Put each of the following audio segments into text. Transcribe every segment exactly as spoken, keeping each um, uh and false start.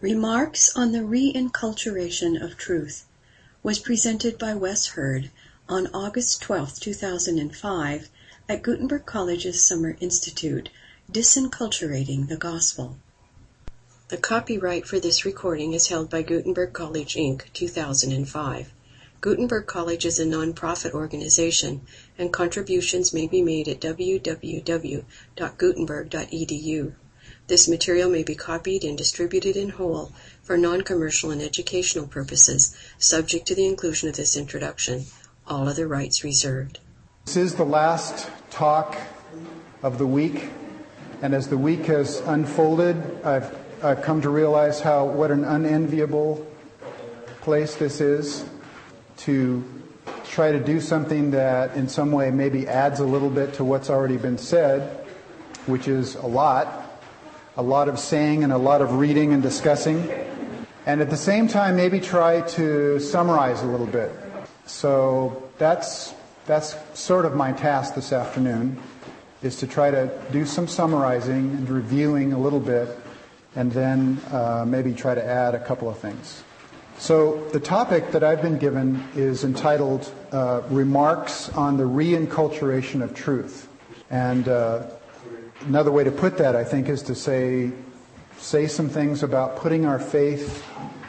Remarks on the Reinculturation of Truth was presented by Wes Hurd on August twelfth, two thousand five at Gutenberg College's Summer Institute, Disenculturating the Gospel. The copyright for this recording is held by Gutenberg College, Incorporated, two thousand five. Gutenberg College is a non-profit organization, and contributions may be made at w w w dot gutenberg dot e d u. This material may be copied and distributed in whole for non-commercial and educational purposes, subject to the inclusion of this introduction. All other rights reserved. This is the last talk of the week, and as the week has unfolded, I've, I've come to realize how what an unenviable place this is to try to do something that in some way maybe adds a little bit to what's already been said, which is a lot. A lot of saying and a lot of reading and discussing. And at the same time, maybe try to summarize a little bit. So that's that's sort of my task this afternoon, is to try to do some summarizing and reviewing a little bit, and then uh, maybe try to add a couple of things. So the topic that I've been given is entitled uh, Remarks on the Reinculturation of Truth. And uh, Another way to put that, I think, is to say say some things about putting our faith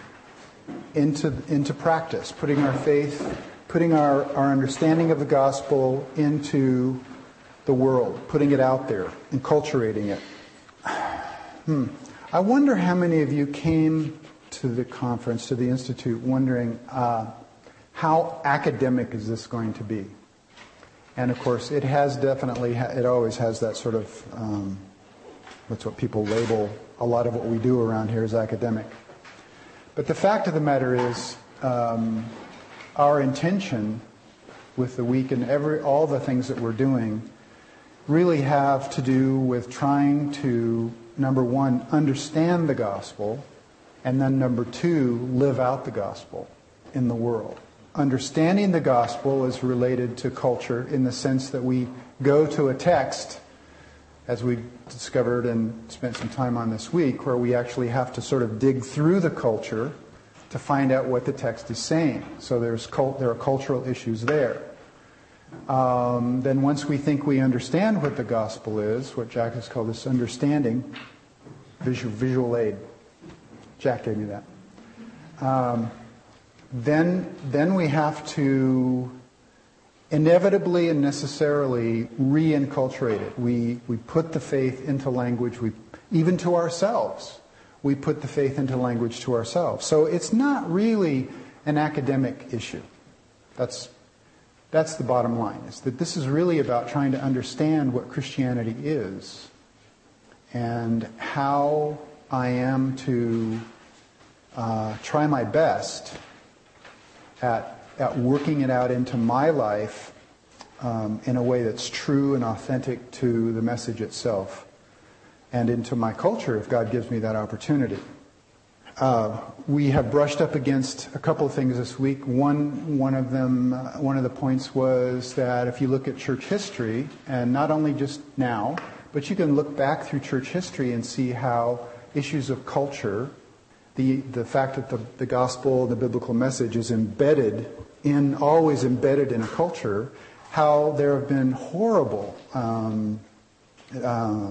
into into practice, putting our faith, putting our, our understanding of the gospel into the world, putting it out there, enculturating it. Hmm. I wonder how many of you came to the conference, to the Institute, wondering uh, how academic is this going to be? And of course, it has definitely, it always has that sort of, um, that's what people label a lot of what we do around here as academic. But the fact of the matter is, um, our intention with the week and every all the things that we're doing really have to do with trying to, number one, understand the gospel, and then number two, live out the gospel in the world. Understanding the gospel is related to culture in the sense that we go to a text, as we discovered and spent some time on this week, where we actually have to sort of dig through the culture to find out what the text is saying. So there's cult, there are cultural issues there. Um, then once we think we understand what the gospel is, what Jack has called this understanding, visual, visual aid. Jack gave me that. Um, Then, then we have to inevitably and necessarily re-enculturate it. We we put the faith into language, we even to ourselves. We put the faith into language to ourselves. So it's not really an academic issue. That's that's the bottom line. Is that this is really about trying to understand what Christianity is and how I am to uh, try my best At, at working it out into my life um, in a way that's true and authentic to the message itself and into my culture if God gives me that opportunity. Uh, we have brushed up against a couple of things this week. One, one of them, uh, one of the points was that if you look at church history, and not only just now, but you can look back through church history and see how issues of culture, The the fact that the, the gospel, the biblical message is embedded in, always embedded in a culture, how there have been horrible, um, uh,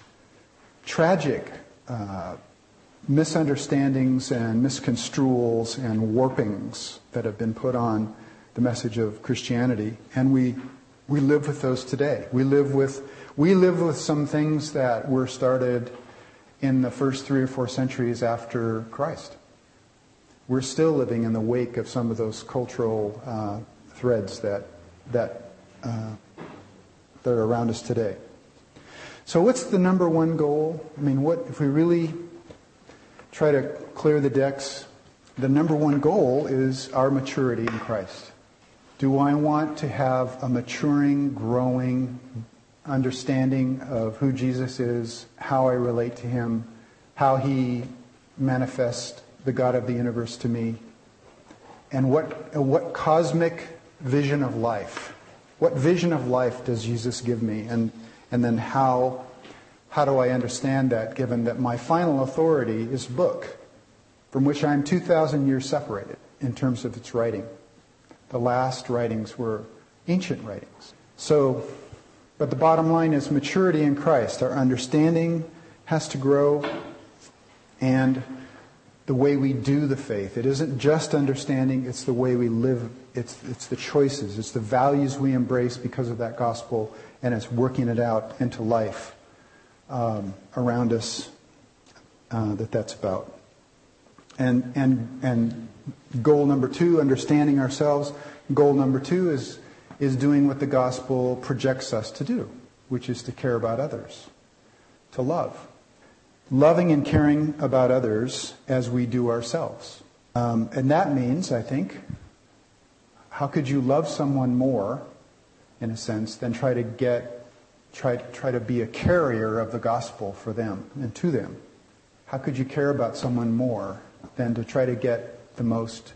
tragic uh, misunderstandings and misconstruals and warpings that have been put on the message of Christianity, and we we live with those today. We live with we live with some things that were started in the first three or four centuries after Christ. We're still living in the wake of some of those cultural uh, threads that that uh, that are around us today. So, what's the number one goal? I mean, what if we really try to clear the decks? The number one goal is our maturity in Christ. Do I want to have a maturing, growing understanding of who Jesus is, how I relate to Him, how He manifests the God of the universe to me, and what what cosmic vision of life, what vision of life does Jesus give me, and and then how how do I understand that, given that my final authority is book, from which I am two thousand years separated in terms of its writing. The last writings were ancient writings. So, but the bottom line is maturity in Christ. Our understanding has to grow, and the way we do the faith. It isn't just understanding, it's the way we live. It's, it's the choices. It's the values we embrace because of that gospel, and it's working it out into life um, around us uh, that that's about. And, and, and goal number two, understanding ourselves. Goal number two is, is doing what the gospel projects us to do, which is to care about others, to love. Loving and caring about others as we do ourselves. Um, and that means, I think, how could you love someone more, in a sense, than try to get, try, try to be a carrier of the gospel for them and to them? How could you care about someone more than to try to get the most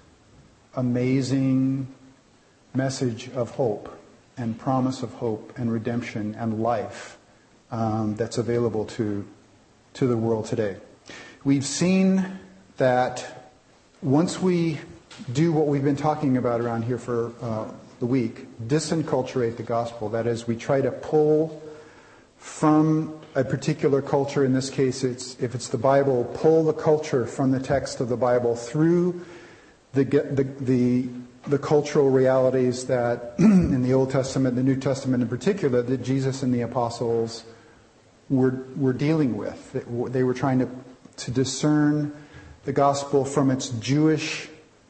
amazing message of hope and promise of hope and redemption and life um, that's available to to the world today? We've seen that once we do what we've been talking about around here for uh, the week, disenculturate the gospel, that is, we try to pull from a particular culture, in this case it's if it's the Bible, pull the culture from the text of the Bible through the the the, the cultural realities that in the Old Testament, the New Testament in particular, that Jesus and the apostles were were dealing with. They were trying to to discern the gospel from its Jewish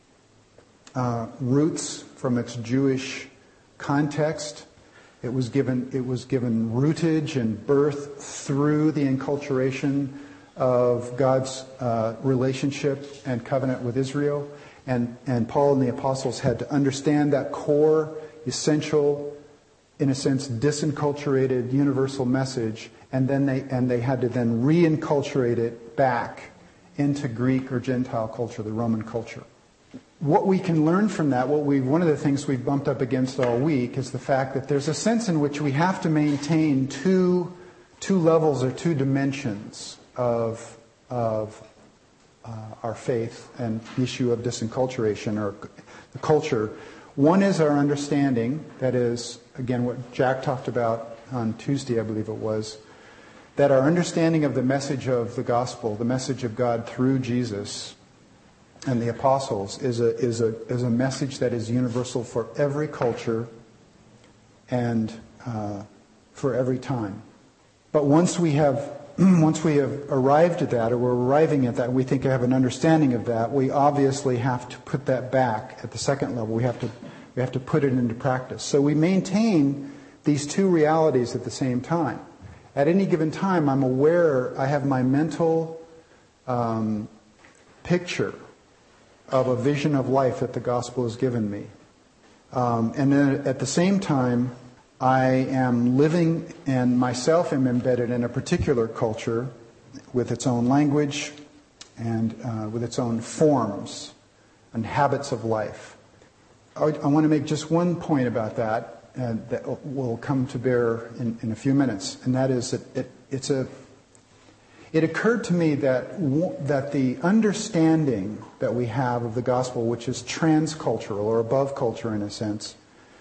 uh, roots, from its Jewish context. It was given it was given rootage and birth through the enculturation of God's uh, relationship and covenant with Israel. And, and Paul and the apostles had to understand that core, essential, in a sense, disenculturated universal message, and then they and they had to then re-enculturate it back into Greek or Gentile culture, the Roman culture. What we can learn from that, what we one of the things we've bumped up against all week, is the fact that there's a sense in which we have to maintain two two levels or two dimensions of of uh, our faith and the issue of disenculturation or the culture. One is our understanding, that is, again, what Jack talked about on Tuesday, I believe it was, that our understanding of the message of the gospel, the message of God through Jesus and the apostles, is a is a is a message that is universal for every culture and uh, for every time. But once we have once we have arrived at that, or we're arriving at that, we think we have an understanding of that, we obviously have to put that back at the second level. We have to we have to put it into practice. So we maintain these two realities at the same time. At any given time, I'm aware, I have my mental um, picture of a vision of life that the gospel has given me. Um, and then at the same time, I am living and myself am embedded in a particular culture with its own language and uh, with its own forms and habits of life. I, I want to make just one point about that. Uh, that will come to bear in, in a few minutes, and that is that it, it's a. It occurred to me that w- that the understanding that we have of the gospel, which is transcultural or above culture in a sense,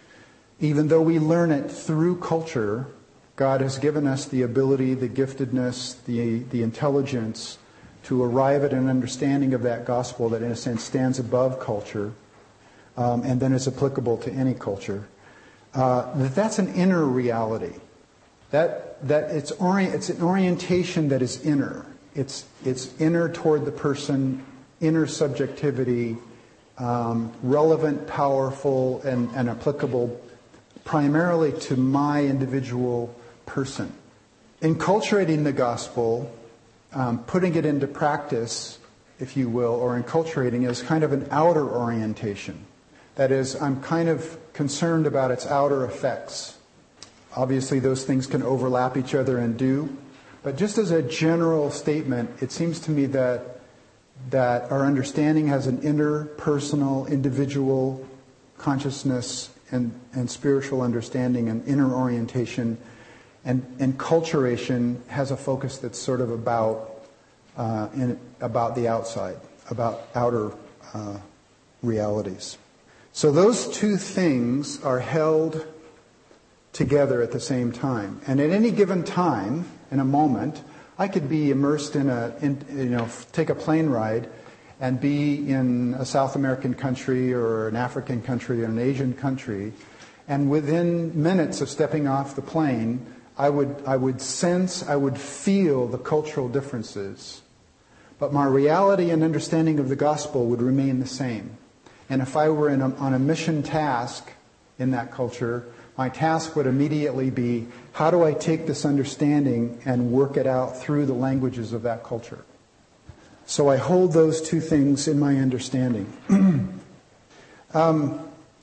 even though we learn it through culture, God has given us the ability, the giftedness, the the intelligence to arrive at an understanding of that gospel that, in a sense, stands above culture, um, and then is applicable to any culture. Uh, that that's an inner reality. That that it's ori- it's an orientation that is inner. It's it's inner toward the person, inner subjectivity, um, relevant, powerful, and, and applicable primarily to my individual person. Enculturating the gospel, um, putting it into practice, if you will, or enculturating is kind of an outer orientation. That is, I'm kind of concerned about its outer effects. Obviously, those things can overlap each other and do. But just as a general statement, it seems to me that that our understanding has an inner, personal, individual consciousness and, and spiritual understanding and inner orientation. And, and culturation has a focus that's sort of about, uh, in, about the outside, about outer uh, realities. So those two things are held together at the same time. And at any given time, in a moment, I could be immersed in a, in, you know, take a plane ride and be in a South American country or an African country or an Asian country, and within minutes of stepping off the plane, I would I would sense, I would feel the cultural differences. But my reality and understanding of the gospel would remain the same. And if I were in a, on a mission task in that culture, my task would immediately be, how do I take this understanding and work it out through the languages of that culture? So I hold those two things in my understanding. um,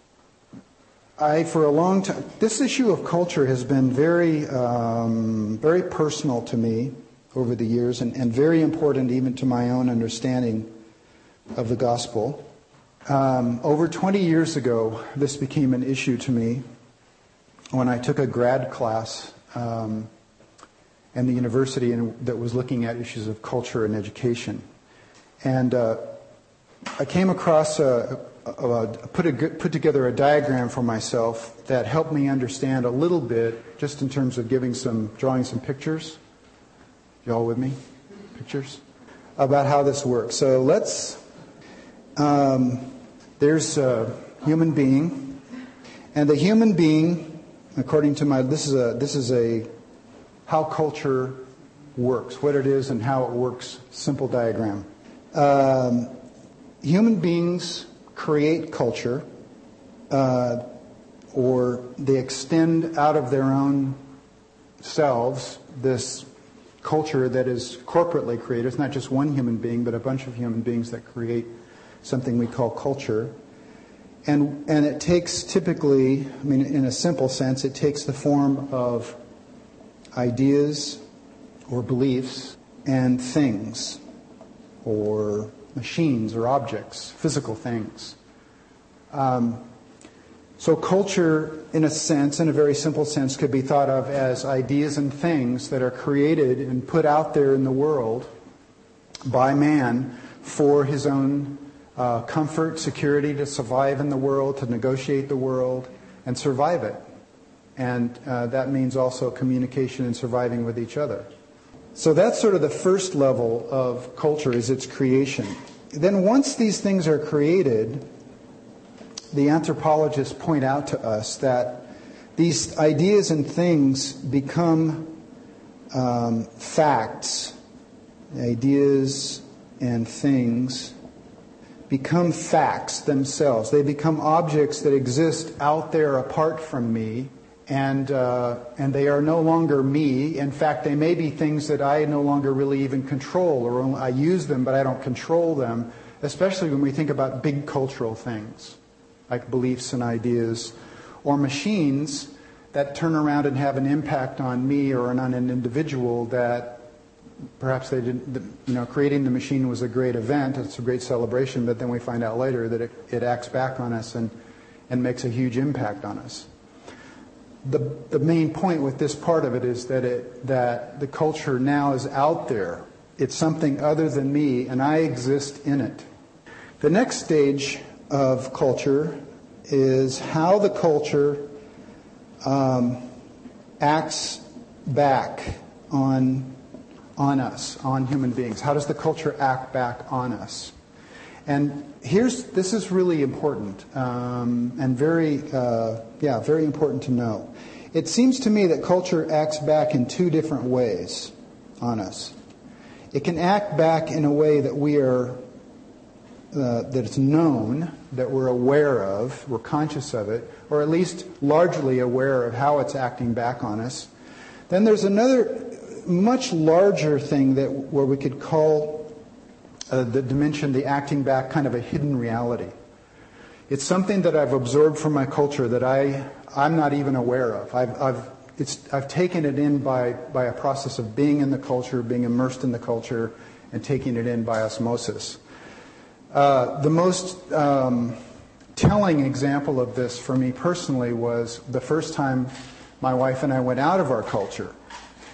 I, for a long time, this issue of culture has been very, um, very personal to me over the years, and, and very important even to my own understanding of the gospel. Um, over twenty years ago, this became an issue to me when I took a grad class um, in the university in, that was looking at issues of culture and education. And uh, I came across a, a, a put a put together a diagram for myself that helped me understand a little bit, just in terms of giving some, drawing some pictures. Y'all with me? Pictures? About how this works. So let's, um, there's a human being, and the human being, according to my, this is a, this is a, how culture works, what it is and how it works, simple diagram. Um, human beings create culture, uh, or they extend out of their own selves this culture that is corporately created. It's not just one human being, but a bunch of human beings that create something we call culture. And and it takes typically, I mean, in a simple sense, it takes the form of ideas or beliefs and things, or machines or objects, physical things. Um, so culture, in a sense, in a very simple sense, could be thought of as ideas and things that are created and put out there in the world by man for his own uh, comfort, security, to survive in the world, to negotiate the world, and survive it. And uh, that means also communication and surviving with each other. So that's sort of the first level of culture, is its creation. Then once these things are created, the anthropologists point out to us that these ideas and things become um, facts. Ideas and things become facts themselves. They become objects that exist out there apart from me, and uh, and they are no longer me. In fact, they may be things that I no longer really even control, or I use them, but I don't control them, especially when we think about big cultural things, like beliefs and ideas, or machines that turn around and have an impact on me or on an individual that perhaps they didn't, you know, creating the machine was a great event, it's a great celebration, but then we find out later that it, it acts back on us and, and makes a huge impact on us. The, the main point with this part of it is that it, that the culture now is out there. It's something other than me, and I exist in it. The next stage of culture is how the culture um, acts back on on us, on human beings. How does the culture act back on us? And here's this is really important um, and very uh, yeah very important to know. It seems to me that culture acts back in two different ways on us. It can act back in a way that we are uh, that it's known, that we're aware of, we're conscious of it, or at least largely aware of how it's acting back on us. Then there's another much larger thing that where we could call uh, the dimension, the acting back, kind of a hidden reality. It's something that I've absorbed from my culture that I I'm not even aware of. I've I've it's I've taken it in by by a process of being in the culture, being immersed in the culture, and taking it in by osmosis. Uh, the most um, telling example of this for me personally was the first time my wife and I went out of our culture.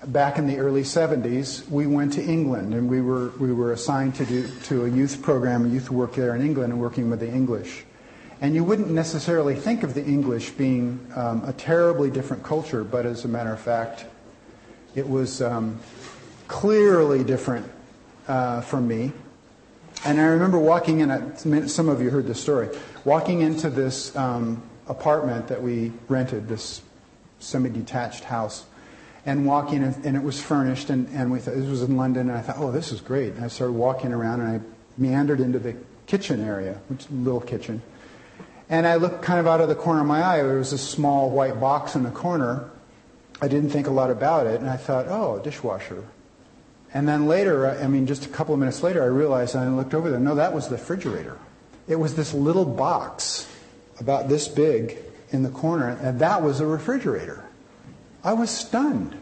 back in the early seventies, we went to England, and we were we were assigned to do to a youth program, a youth work there in England, and working with the English. And you wouldn't necessarily think of the English being um, a terribly different culture, but as a matter of fact, it was um, clearly different uh, from me. And I remember walking in, a, some of you heard this story, walking into this um, apartment that we rented, this semi-detached house, and walking, in, and it was furnished, and, and we thought, this was in London, and I thought, oh, this is great. And I started walking around, and I meandered into the kitchen area, which is a little kitchen. And I looked kind of out of the corner of my eye. There was a small white box in the corner. I didn't think a lot about it, and I thought, oh, a dishwasher. And then later, I mean, just a couple of minutes later, I realized, and I looked over there, no, that was the refrigerator. It was this little box about this big in the corner, and that was a refrigerator. I was stunned.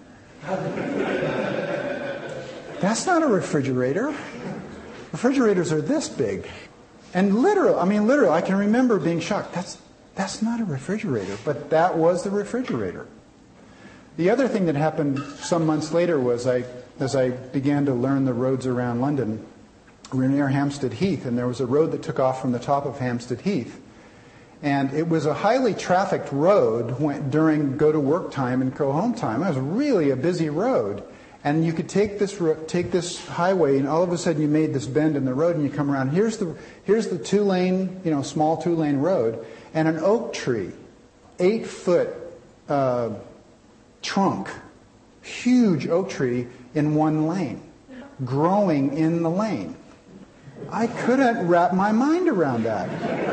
That's not a refrigerator. Refrigerators are this big. And literally, I mean, literally, I can remember being shocked. That's that's not a refrigerator, but that was the refrigerator. The other thing that happened some months later was I, as I began to learn the roads around London, we were near Hampstead Heath, and there was a road that took off from the top of Hampstead Heath. And it was a highly trafficked road when, during go-to-work time and go-home time. It was really a busy road. And you could take this take this highway, and all of a sudden you made this bend in the road, and you come around. Here's the here's the two-lane, you know, small two-lane road, and an oak tree, eight-foot uh, trunk, huge oak tree in one lane, growing in the lane. I couldn't wrap my mind around that.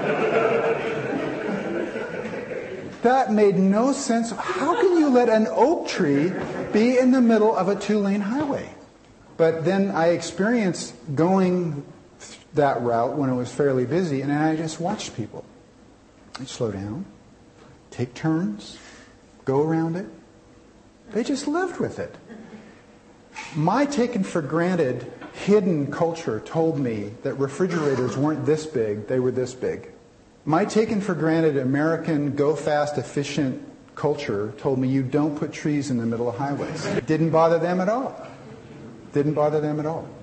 That made no sense. How can you let an oak tree be in the middle of a two-lane highway? But then I experienced going that route when it was fairly busy, and I just watched people. They'd slow down, take turns, go around it. They just lived with it. My taken for granted hidden culture told me that refrigerators weren't this big, they were this big. My taken for granted American go fast, efficient culture told me you don't put trees in the middle of highways. It didn't bother them at all. Didn't bother them at all.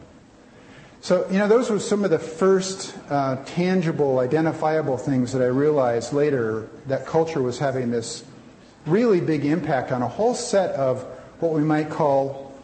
So, you know, those were some of the first uh, tangible, identifiable things that I realized later that culture was having this really big impact on a whole set of what we might call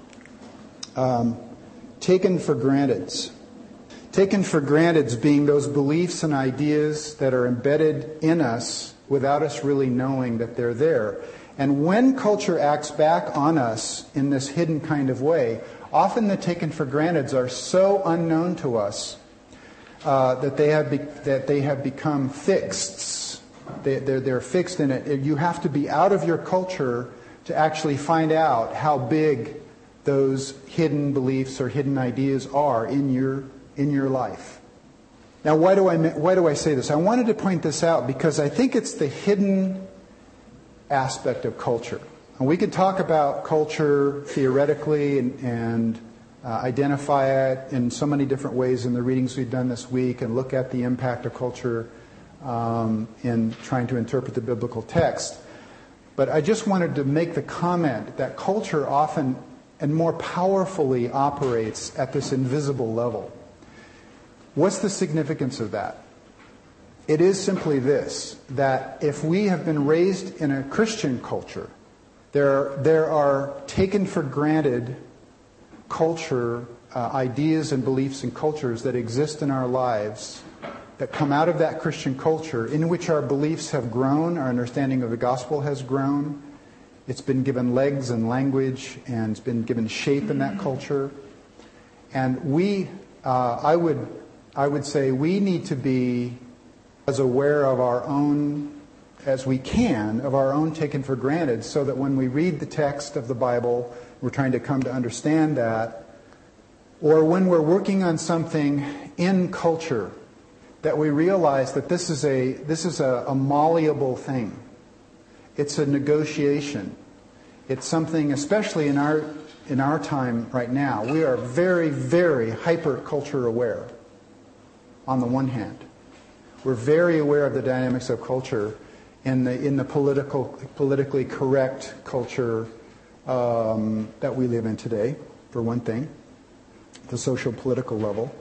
um, taken for granteds. Taken for granted being those beliefs and ideas that are embedded in us without us really knowing that they're there. And when culture acts back on us in this hidden kind of way, often the taken for granted are so unknown to us uh, that they have be- that they have become fixed. They, they're, they're fixed in it. You have to be out of your culture to actually find out how big those hidden beliefs or hidden ideas are in your in your life. Now, why do I why do I say this? I wanted to point this out because I think it's the hidden aspect of culture. And we could talk about culture theoretically and, and uh, identify it in so many different ways in the readings we've done this week, and look at the impact of culture um, in trying to interpret the biblical text. But I just wanted to make the comment that culture often and more powerfully operates at this invisible level. What's the significance of that? It is simply this, that if we have been raised in a Christian culture, there, there are taken for granted culture, uh, ideas and beliefs and cultures that exist in our lives that come out of that Christian culture, in which our beliefs have grown, our understanding of the gospel has grown. It's been given legs and language, and it's been given shape in that culture. And we, uh, I would, I would say, we need to be as aware of our own as we can of our own taken for granted, so that when we read the text of the Bible, we're trying to come to understand that, or when we're working on something in culture, that we realize that this is a this is a, a malleable thing. It's a negotiation. It's something, especially in our in our time right now, we are very, very hyper culture aware. On the one hand, we're very aware of the dynamics of culture in the in the political politically correct culture um, that we live in today, for one thing, the social political level.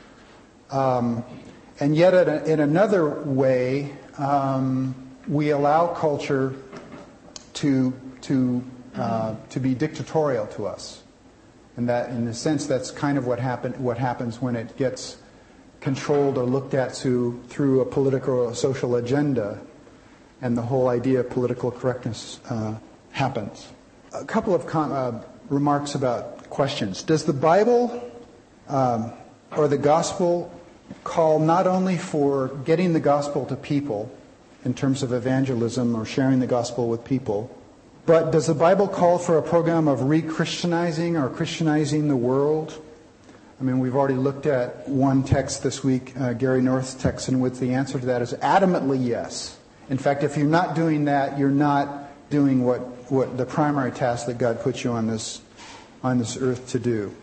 Um, and yet, in, a, in another way, um, we allow culture to to uh, to be dictatorial to us, and that, in a sense, that's kind of what happen what happens when it gets controlled or looked at through through a political or social agenda, and the whole idea of political correctness uh, happens. A couple of com- uh, remarks about questions. Does the Bible um, or the gospel call not only for getting the gospel to people in terms of evangelism or sharing the gospel with people, but does the Bible call for a program of re-Christianizing or Christianizing the world? I mean, we've already looked at one text this week, uh, Gary North's text, in which the answer to that is adamantly yes. In fact, if you're not doing that, you're not doing what, what the primary task that God put you on this on this earth to do.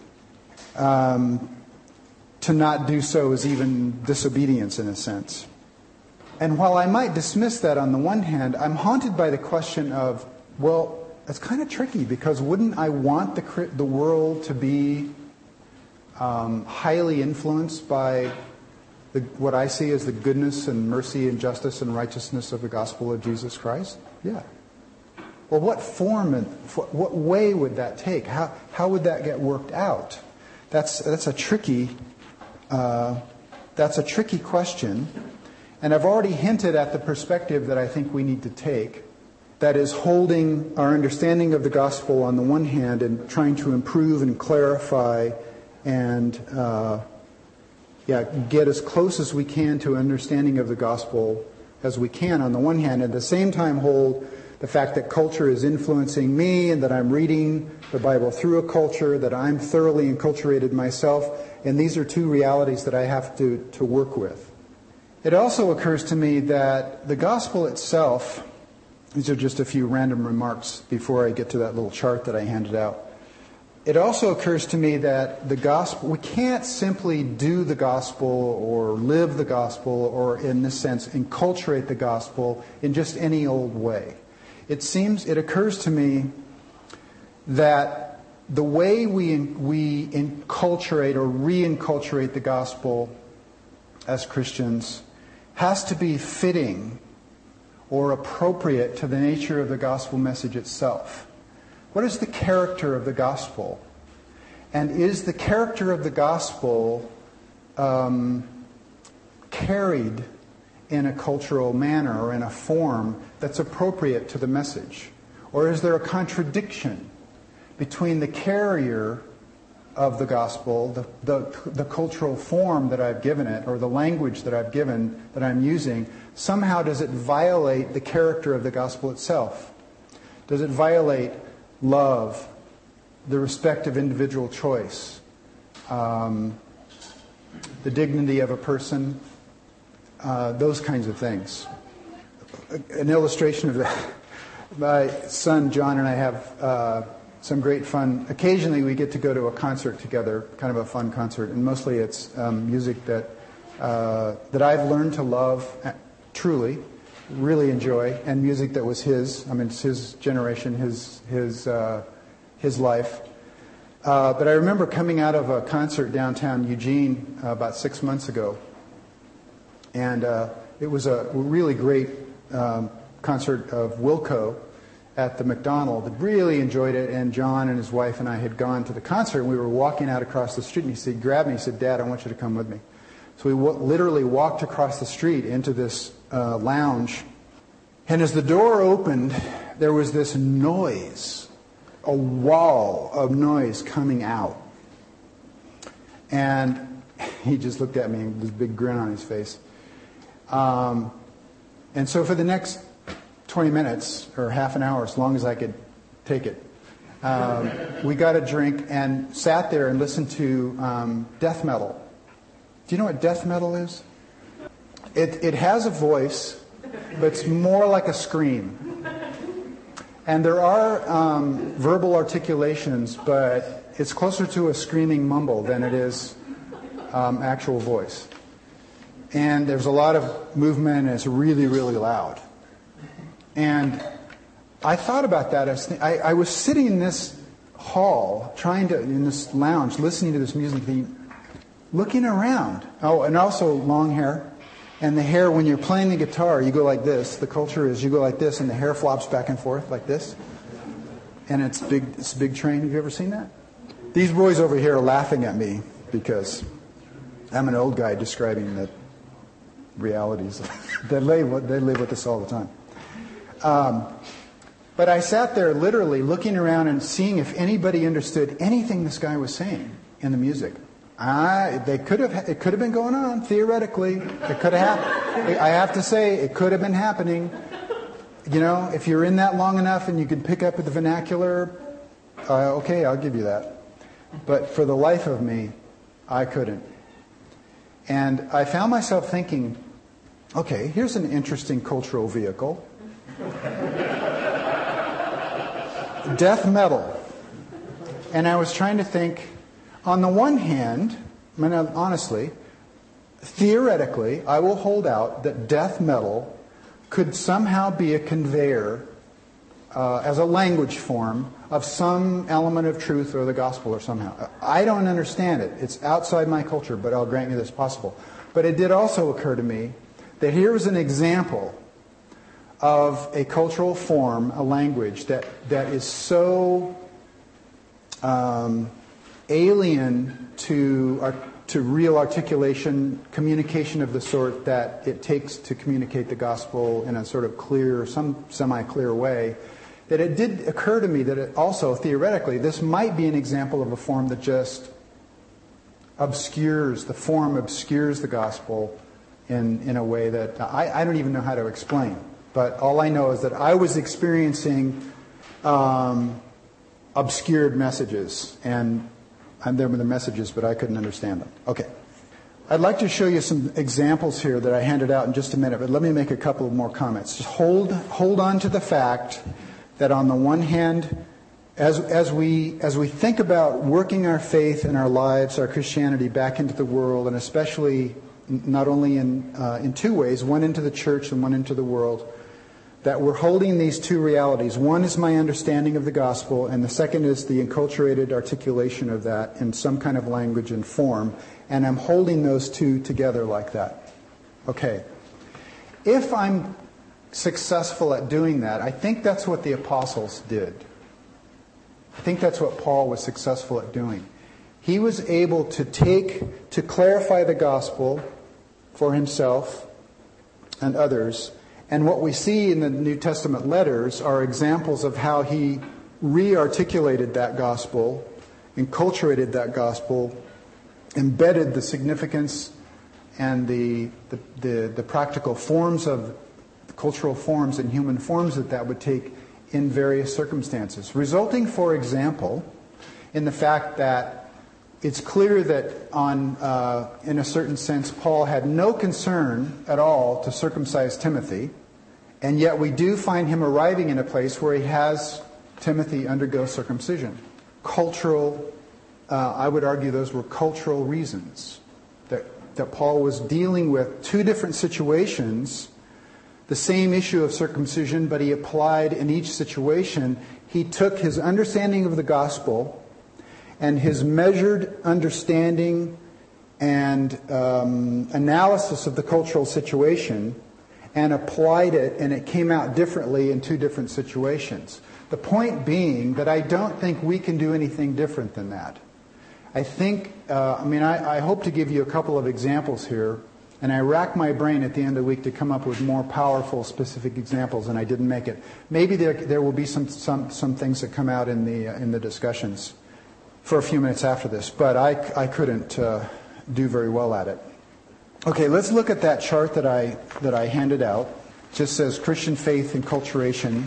Um, to not do so is even disobedience in a sense. And while I might dismiss that on the one hand, I'm haunted by the question of, well, it's kind of tricky, because wouldn't I want the the world to be um, highly influenced by the, what I see as the goodness and mercy and justice and righteousness of the gospel of Jesus Christ? Yeah. Well, what form and what way would that take? How how would that get worked out? That's that's a tricky uh, that's a tricky question, and I've already hinted at the perspective that I think we need to take. That is, holding our understanding of the gospel on the one hand and trying to improve and clarify and uh, yeah get as close as we can to understanding of the gospel as we can on the one hand, and at the same time hold the fact that culture is influencing me and that I'm reading the Bible through a culture, that I'm thoroughly enculturated myself, and these are two realities that I have to, to work with. It also occurs to me that the gospel itself, these are just a few random remarks before I get to that little chart that I handed out. It also occurs to me that the gospel, we can't simply do the gospel or live the gospel or, in this sense, enculturate the gospel in just any old way. It seems, it occurs to me that the way we we enculturate or re-enculturate the gospel as Christians has to be fitting or appropriate to the nature of the gospel message itself. What is the character of the gospel? And is the character of the gospel um, carried in a cultural manner or in a form that's appropriate to the message? Or is there a contradiction between the carrier of the gospel, the, the, the cultural form that I've given it, or the language that I've given, that I'm using? Somehow does it violate the character of the gospel itself? Does it violate love, the respect of individual choice, um, the dignity of a person, uh, those kinds of things? An illustration of that. My son John and I have uh, some great fun. Occasionally we get to go to a concert together, kind of a fun concert, and mostly it's um, music that uh, that I've learned to love, uh, truly, really enjoy, and music that was his. I mean, it's his generation, his his uh, his life. Uh, but I remember coming out of a concert downtown Eugene uh, about six months ago, and uh, it was a really great um, concert of Wilco at the McDonald. Really enjoyed it, and John and his wife and I had gone to the concert, and we were walking out across the street, and he said, grabbed me, he said, "Dad, I want you to come with me." So we w- literally walked across the street into this uh, lounge, and as the door opened, there was this noise, a wall of noise coming out. And he just looked at me with this big grin on his face. Um, and so for the next twenty minutes, or half an hour, as long as I could take it, um, we got a drink and sat there and listened to um, death metal. Do you know what death metal is? It, it has a voice, but it's more like a scream. And there are um, verbal articulations, but it's closer to a screaming mumble than it is um, actual voice. And there's a lot of movement, and it's really, really loud. And I thought about that. I was, th- I, I was sitting in this hall, trying to, in this lounge, listening to this music, thinking, looking around. Oh, and also long hair. And the hair, when you're playing the guitar, you go like this. The culture is you go like this, and the hair flops back and forth like this. And it's big. It's a big train. Have you ever seen that? These boys over here are laughing at me because I'm an old guy describing the realities. they live. They live with this all the time. Um, but I sat there literally looking around and seeing if anybody understood anything this guy was saying in the music. I, they could have. It could have been going on theoretically. It could have happened. I have to say, it could have been happening. You know, if you're in that long enough and you can pick up the vernacular, uh, okay, I'll give you that. But for the life of me, I couldn't. And I found myself thinking, okay, here's an interesting cultural vehicle. Death metal. And I was trying to think, on the one hand, I mean, honestly, theoretically, I will hold out that death metal could somehow be a conveyor uh, as a language form of some element of truth or the gospel or somehow. I don't understand it. It's outside my culture, but I'll grant you that's possible. But it did also occur to me that here is an example of a cultural form, a language that, that is so um, alien to our, to real articulation, communication of the sort that it takes to communicate the gospel in a sort of clear, some semi-clear way, that it did occur to me that it also, theoretically, this might be an example of a form that just obscures, the form obscures the gospel in, in a way that I, I don't even know how to explain. But all I know is that I was experiencing um, obscured messages, and and there were the messages, but I couldn't understand them. Okay. I'd like to show you some examples here that I handed out in just a minute, but let me make a couple of more comments. Just hold hold on to the fact that on the one hand, as as we as we think about working our faith and our lives, our Christianity back into the world, and especially not only in uh, in two ways, one into the church and one into the world, that we're holding these two realities. One is my understanding of the gospel, and the second is the enculturated articulation of that in some kind of language and form. And I'm holding those two together like that. Okay. If I'm successful at doing that, I think that's what the apostles did. I think that's what Paul was successful at doing. He was able to take, to clarify the gospel for himself and others. And what we see in the New Testament letters are examples of how he re-articulated that gospel, enculturated that gospel, embedded the significance and the the, the, the practical forms of the cultural forms and human forms that that would take in various circumstances, resulting, for example, in the fact that it's clear that on, uh, in a certain sense, Paul had no concern at all to circumcise Timothy, and yet we do find him arriving in a place where he has Timothy undergo circumcision. Cultural, uh, I would argue those were cultural reasons, that, that Paul was dealing with two different situations, the same issue of circumcision, but he applied in each situation, he took his understanding of the gospel and his measured understanding and um, analysis of the cultural situation and applied it, and it came out differently in two different situations. The point being that I don't think we can do anything different than that. I think, uh, I mean, I, I hope to give you a couple of examples here, and I racked my brain at the end of the week to come up with more powerful, specific examples, and I didn't make it. Maybe there there will be some some, some things that come out in the uh, in the discussions for a few minutes after this, but I, I couldn't uh, do very well at it. Okay, let's look at that chart that I that I handed out. It just says Christian faith enculturation.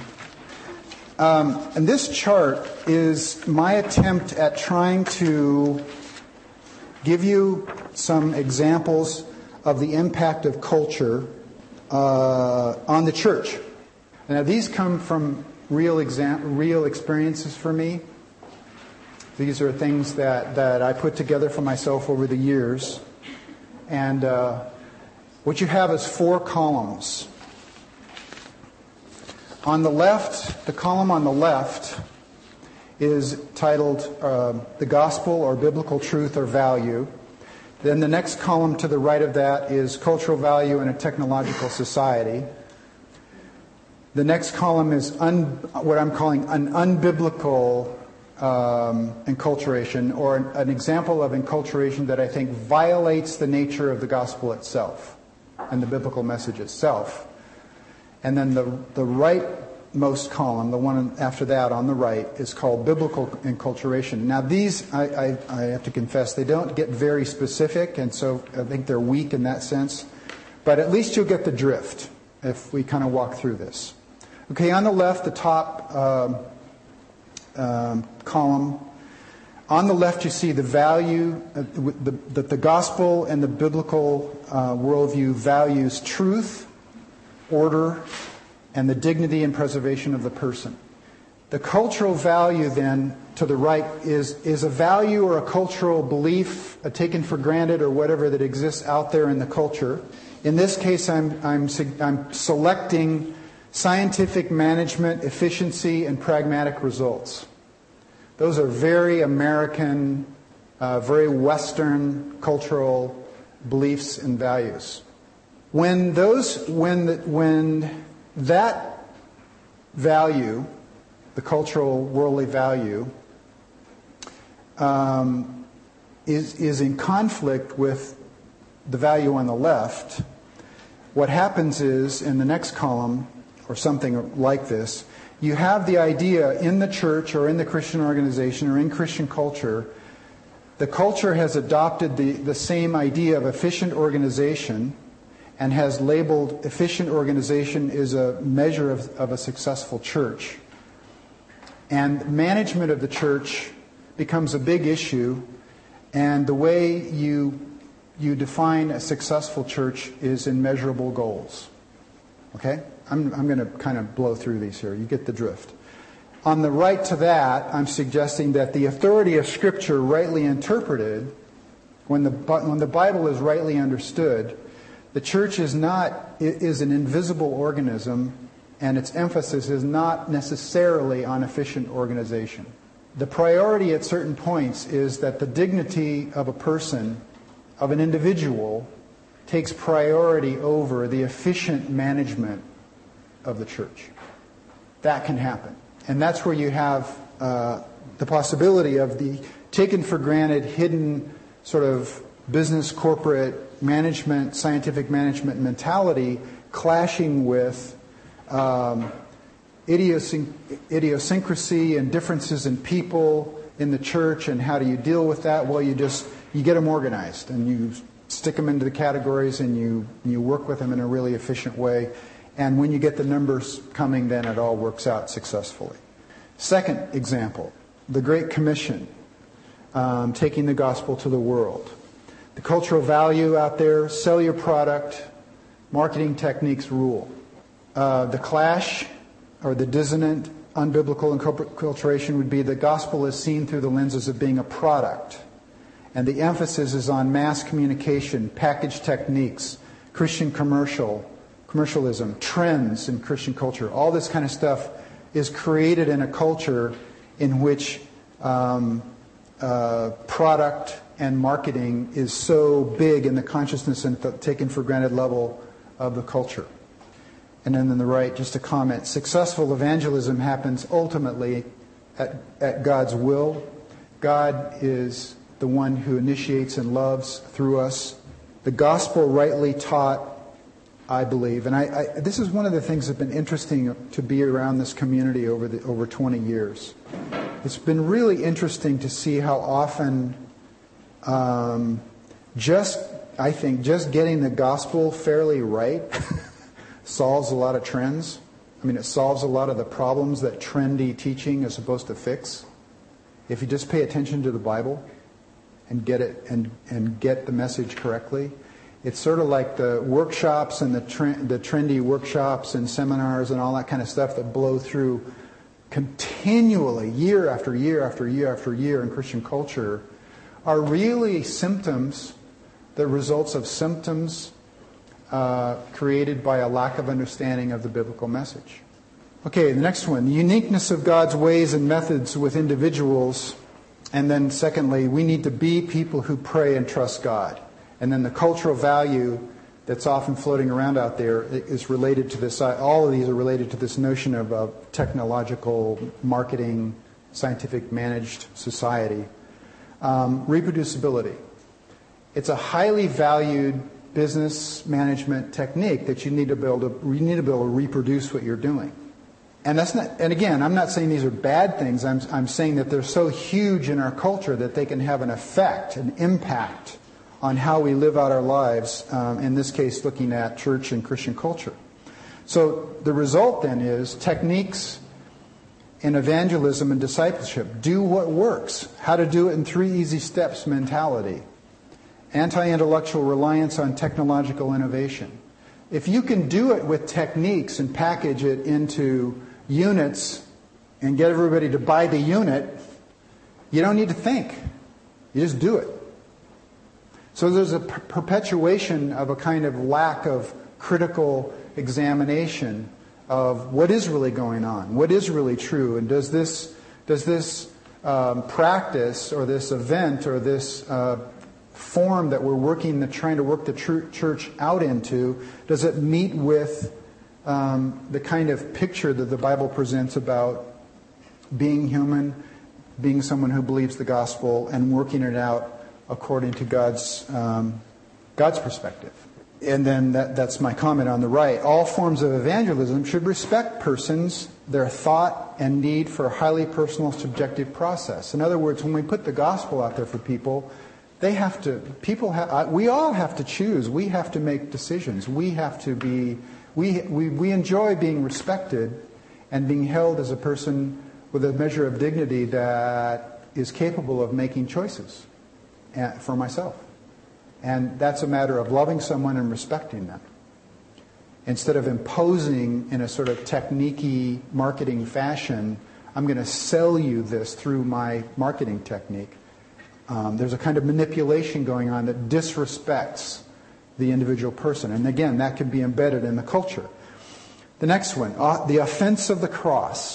Um, and this chart is my attempt at trying to give you some examples of the impact of culture uh, on the church. Now, these come from real exam- real experiences for me. These are things that, that I put together for myself over the years. And uh, what you have is four columns. On the left, the column on the left is titled uh, The Gospel or Biblical Truth or Value. Then the next column to the right of that is Cultural Value in a Technological Society. The next column is un, what I'm calling an unbiblical um, enculturation, or an, an example of enculturation that I think violates the nature of the gospel itself and the biblical message itself. And then the, the rightmost column, the one after that on the right, is called biblical enculturation. Now these, I, I, I have to confess, they don't get very specific, and so I think they're weak in that sense. But at least you'll get the drift if we kind of walk through this. Okay, on the left, the top um, um, column. On the left, you see the value, uh, the, the, the gospel and the biblical uh, worldview values truth, order, and the dignity and preservation of the person. The cultural value then to the right is, is a value or a cultural belief, a taken for granted or whatever that exists out there in the culture. In this case, I'm, I'm, I'm selecting scientific management, efficiency, and pragmatic results. Those are very American, uh, very Western cultural beliefs and values. When those, when the, when that value, the cultural worldly value, um, is is in conflict with the value on the left, what happens is in the next column, or something like this, you have the idea in the church or in the Christian organization or in Christian culture, the culture has adopted the, the same idea of efficient organization and has labeled efficient organization as a measure of, of a successful church. And management of the church becomes a big issue, and the way you, you define a successful church is in measurable goals. Okay? I'm, I'm going to kind of blow through these here. You get the drift. On the right to that, I'm suggesting that the authority of Scripture rightly interpreted, when the, when the Bible is rightly understood, the church is not is an invisible organism, and its emphasis is not necessarily on efficient organization. The priority at certain points is that the dignity of a person, of an individual, takes priority over the efficient management of the church. That can happen. And that's where you have uh, the possibility of the taken for granted, hidden sort of business, corporate management, scientific management mentality clashing with um, idiosyn- idiosyncrasy and differences in people in the church. And how do you deal with that? Well, you just you get them organized and you stick them into the categories and you you work with them in a really efficient way. And when you get the numbers coming, then it all works out successfully. Second example, the Great Commission, um, taking the gospel to the world. The cultural value out there, sell your product, marketing techniques rule. Uh, the clash, or the dissonant, unbiblical enculturation would be the gospel is seen through the lenses of being a product. And the emphasis is on mass communication, package techniques, Christian commercial, commercialism, trends in Christian culture. All this kind of stuff is created in a culture in which um, uh, product and marketing is so big in the consciousness and th- taken for granted level of the culture. And then on the right, just a comment, successful evangelism happens ultimately at, at God's will. God is the one who initiates and loves through us. The gospel rightly taught, I believe, and I, I, this is one of the things that's been interesting to be around this community over the over twenty years. It's been really interesting to see how often um, just, I think, just getting the gospel fairly right solves a lot of trends. I mean, it solves a lot of the problems that trendy teaching is supposed to fix. If you just pay attention to the Bible and get it and, and get the message correctly. It's sort of like the workshops and the tre- the trendy workshops and seminars and all that kind of stuff that blow through continually, year after year after year after year in Christian culture, are really symptoms, the results of symptoms uh, created by a lack of understanding of the biblical message. Okay, the next one, the uniqueness of God's ways and methods with individuals. And then secondly, we need to be people who pray and trust God. And then the cultural value that's often floating around out there is related to this. All of these are related to this notion of a technological, marketing, scientific managed society. Um, reproducibility. It's a highly valued business management technique that you need to be able to, you need to be able to reproduce what you're doing. And that's not. And again, I'm not saying these are bad things. I'm, I'm saying that they're so huge in our culture that they can have an effect, an impact on how we live out our lives. Um, in this case, looking at church and Christian culture. So the result then is techniques in evangelism and discipleship. Do what works. How to do it in three easy steps mentality. Anti-intellectual reliance on technological innovation. If you can do it with techniques and package it into units and get everybody to buy the unit, you don't need to think. You just do it. So there's a per- perpetuation of a kind of lack of critical examination of what is really going on, what is really true, and does this does this um, practice or this event or this uh, form that we're working, the, trying to work the tr- church out into, does it meet with um, the kind of picture that the Bible presents about being human, being someone who believes the gospel, and working it out according to God's um, God's perspective? And then that, that's my comment on the right. All forms of evangelism should respect persons, their thought and need for a highly personal, subjective process. In other words, when we put the gospel out there for people, they have to, people have, we all have to choose. We have to make decisions. We have to be, we, we, we enjoy being respected and being held as a person with a measure of dignity that is capable of making choices for myself. And that's a matter of loving someone and respecting them. Instead of imposing in a sort of technique-y marketing fashion, I'm going to sell you this through my marketing technique. Um, there's a kind of manipulation going on that disrespects the individual person. And again, that can be embedded in the culture. The next one, uh, the offense of the cross.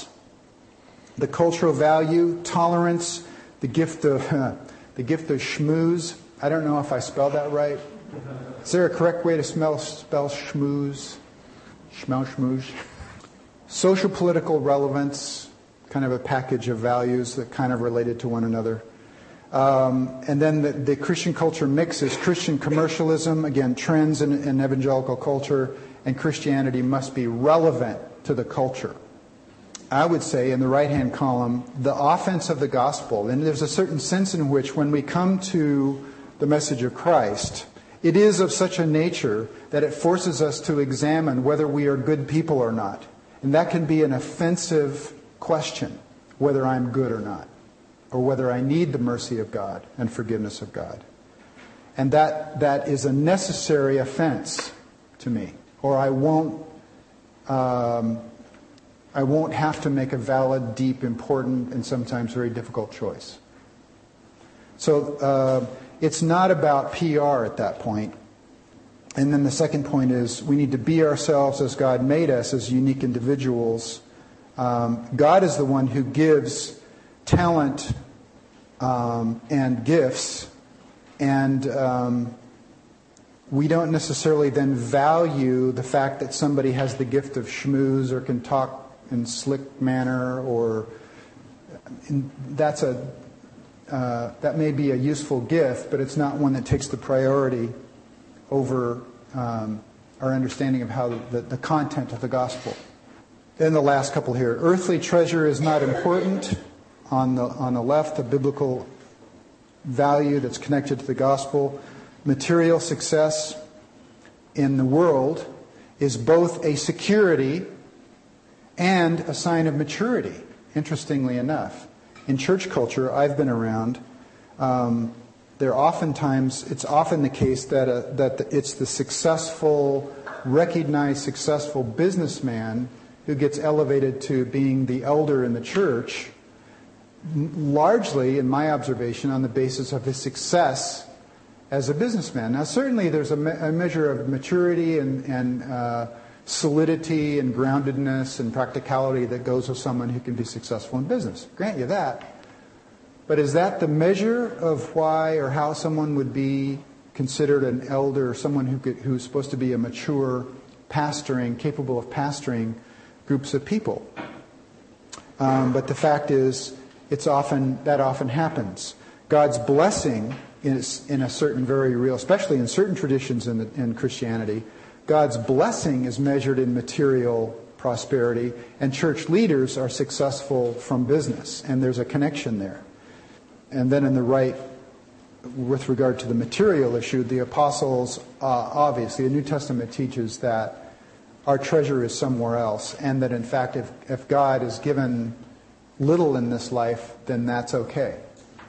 The cultural value, tolerance, the gift of uh, the gift of schmooze. I don't know if I spelled that right. Is there a correct way to smell, spell schmooze? Schmel schmooze. Social political relevance, kind of a package of values that kind of related to one another. Um, and then the, the Christian culture mix is Christian commercialism, again, trends in, in evangelical culture, and Christianity must be relevant to the culture. I would say in the right-hand column, the offense of the gospel. And there's a certain sense in which when we come to the message of Christ, it is of such a nature that it forces us to examine whether we are good people or not. And that can be an offensive question, whether I'm good or not, or whether I need the mercy of God and forgiveness of God. And that that is a necessary offense to me, or I won't um, I won't have to make a valid, deep, important, and sometimes very difficult choice. So uh, it's not about P R at that point. And then the second point is we need to be ourselves as God made us, as unique individuals. Um, God is the one who gives talent um, and gifts, and um, we don't necessarily then value the fact that somebody has the gift of schmooze or can talk in slick manner, or in, that's a uh, that may be a useful gift, but it's not one that takes the priority over um, our understanding of how the, the content of the gospel. Then the last couple here. Earthly treasure is not important. On the on the left, the biblical value that's connected to the gospel. Material success in the world is both a security and a sign of maturity, interestingly enough. In church culture I've been around, um, there oftentimes, it's often the case that, uh, that the, it's the successful, recognized successful businessman who gets elevated to being the elder in the church, largely, in my observation, on the basis of his success as a businessman. Now, certainly there's a, me- a measure of maturity and, and uh, solidity and groundedness and practicality that goes with someone who can be successful in business. Grant you that. But is that the measure of why or how someone would be considered an elder, someone who could, who's supposed to be a mature pastoring, capable of pastoring groups of people? Um, but the fact is, it's often that often happens. God's blessing is in a certain very real, especially in certain traditions in, the, in Christianity, God's blessing is measured in material prosperity, and church leaders are successful from business, and there's a connection there. And then in the right, with regard to the material issue, the apostles, uh, obviously, the New Testament teaches that our treasure is somewhere else, and that in fact, if, if God is given little in this life, then that's okay.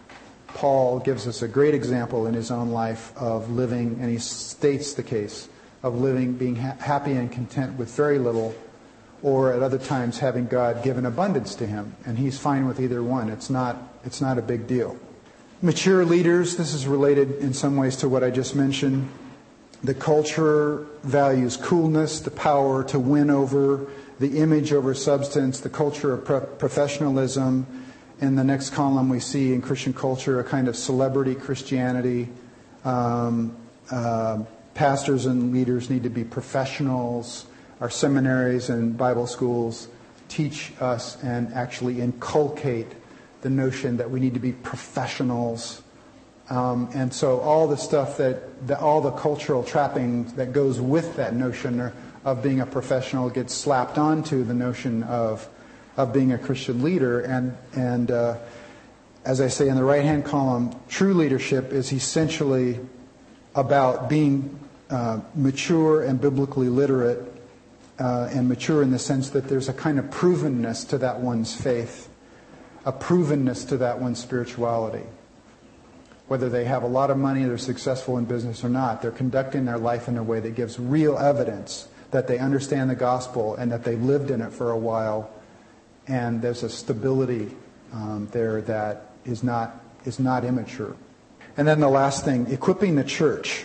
Paul gives us a great example in his own life of living, and he states the case of living, being ha- happy and content with very little, or at other times having God give an abundance to him, and he's fine with either one. It's not, it's not a big deal. Mature leaders, this is related in some ways to what I just mentioned. The culture values coolness, the power to win over, the image over substance, the culture of pro- professionalism. In the next column, we see in Christian culture a kind of celebrity Christianity. Um, uh, pastors and leaders need to be professionals. Our seminaries and Bible schools teach us and actually inculcate the notion that we need to be professionals. Um, and so all the stuff that, the, all the cultural trappings that goes with that notion of being a professional gets slapped onto the notion of of being a Christian leader. And, and uh, as I say in the right-hand column, true leadership is essentially about being uh, mature and biblically literate, uh, and mature in the sense that there's a kind of provenness to that one's faith, a provenness to that one's spirituality. Whether they have a lot of money, they're successful in business or not, they're conducting their life in a way that gives real evidence that they understand the gospel and that they've lived in it for a while. And there's a stability um, there that is not is not immature. And then the last thing, equipping the church.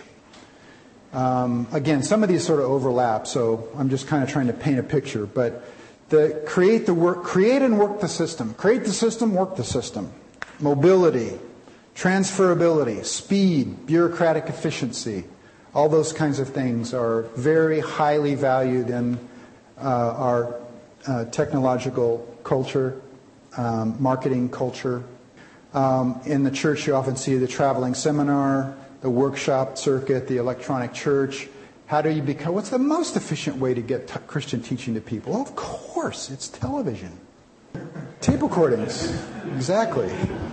Um, again, some of these sort of overlap, so I'm just kind of trying to paint a picture. But the create the work, create and work the system. Create the system, work the system. Mobility, transferability, speed, bureaucratic efficiency. All those kinds of things are very highly valued in uh, our uh, technological culture, um, marketing culture. Um, in the church, you often see the traveling seminar, the workshop circuit, the electronic church. How do you become, what's the most efficient way to get t- Christian teaching to people? Well, of course, it's television. Tape recordings. Exactly.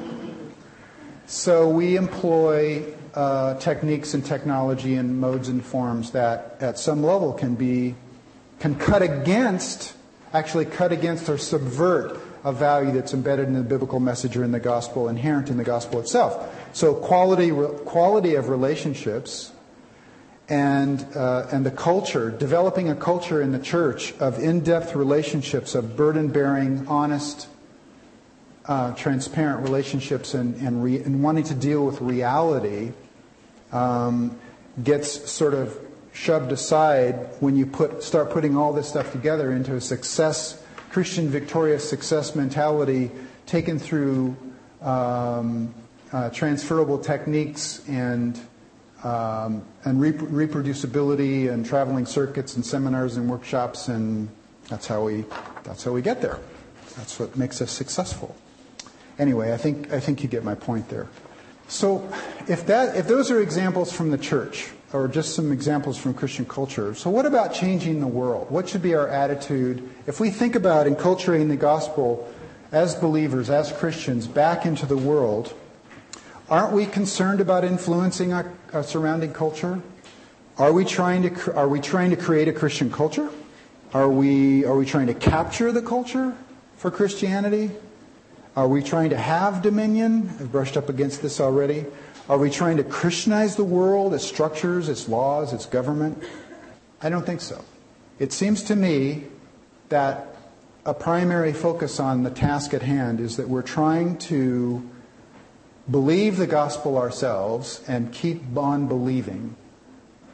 So we employ uh, techniques and technology and modes and forms that at some level can be, can cut against actually cut against or subvert a value that's embedded in the biblical message or in the gospel, inherent in the gospel itself. So quality quality of relationships and uh, and the culture, developing a culture in the church of in-depth relationships, of burden-bearing, honest, uh, transparent relationships, and and, re- and wanting to deal with reality um, gets sort of shoved aside when you put start putting all this stuff together into a success, Christian victorious success mentality taken through um, uh, transferable techniques and um, and rep- reproducibility and traveling circuits and seminars and workshops, and that's how we that's how we get there. That's what makes us successful. Anyway, I think I think you get my point there. So if that if those are examples from the church, or just some examples from Christian culture. So what about changing the world? What should be our attitude if we think about enculturating the gospel as believers, as Christians, back into the world? Aren't we concerned about influencing our, our surrounding culture? Are we trying to are we trying to create a Christian culture? Are we are we trying to capture the culture for Christianity? Are we trying to have dominion? I've brushed up against this already. Are we trying to Christianize the world, its structures, its laws, its government? I don't think so. It seems to me that a primary focus on the task at hand is that we're trying to believe the gospel ourselves and keep on believing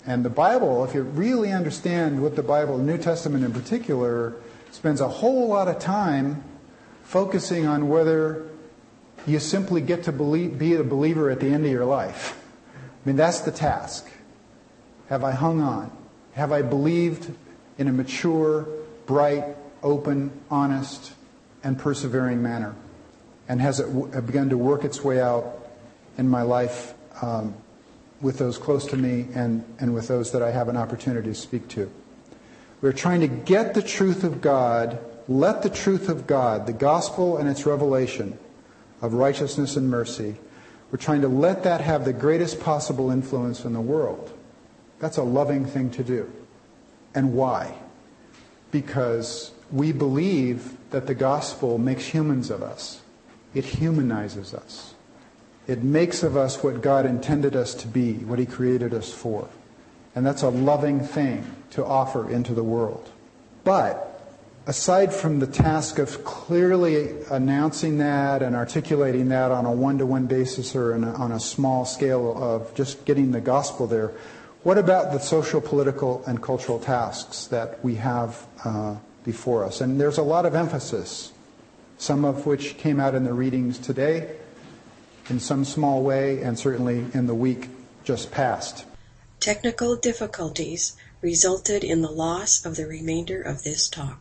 And the Bible, if you really understand what the Bible, the New Testament in particular, spends a whole lot of time focusing on whether you simply get to believe, be a believer at the end of your life. I mean, that's the task. Have I hung on? Have I believed in a mature, bright, open, honest, and persevering manner? And has it w- begun to work its way out in my life um, with those close to me and, and with those that I have an opportunity to speak to? We're trying to get the truth of God, let the truth of God, the gospel and its revelation of righteousness and mercy, we're trying to let that have the greatest possible influence in the world. That's a loving thing to do. And why? Because we believe that the gospel makes humans of us. It humanizes us. It makes of us what God intended us to be, what He created us for. And that's a loving thing to offer into the world. But aside from the task of clearly announcing that and articulating that on a one-to-one basis or in a, on a small scale of just getting the gospel there, what about the social, political, and cultural tasks that we have uh, before us? And there's a lot of emphasis, some of which came out in the readings today, in some small way, and certainly in the week just past. Technical difficulties resulted in the loss of the remainder of this talk.